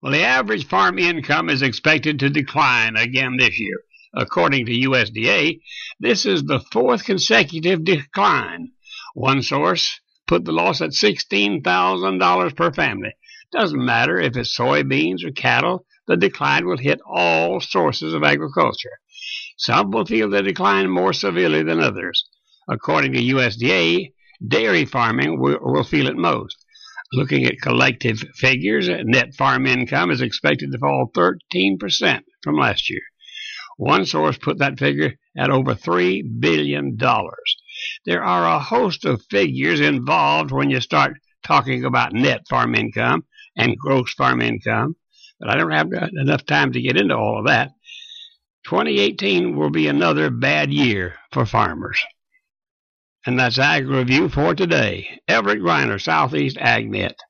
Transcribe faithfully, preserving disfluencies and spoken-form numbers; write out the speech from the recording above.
Well, the average farm income is expected to decline again this year. According to U S D A, this is the fourth consecutive decline. One source put the loss at sixteen thousand dollars per family. Doesn't matter if it's soybeans or cattle, the decline will hit all sources of agriculture. Some will feel the decline more severely than others. According to U S D A, dairy farming will, will feel it most. Looking at collective figures, net farm income is expected to fall thirteen percent from last year. One source put that figure at over three billion dollars. There are a host of figures involved when you start talking about net farm income and gross farm income, but I don't have enough time to get into all of that. twenty eighteen will be another bad year for farmers. And that's Ag Review for today. Everett Griner, Southeast AgNet.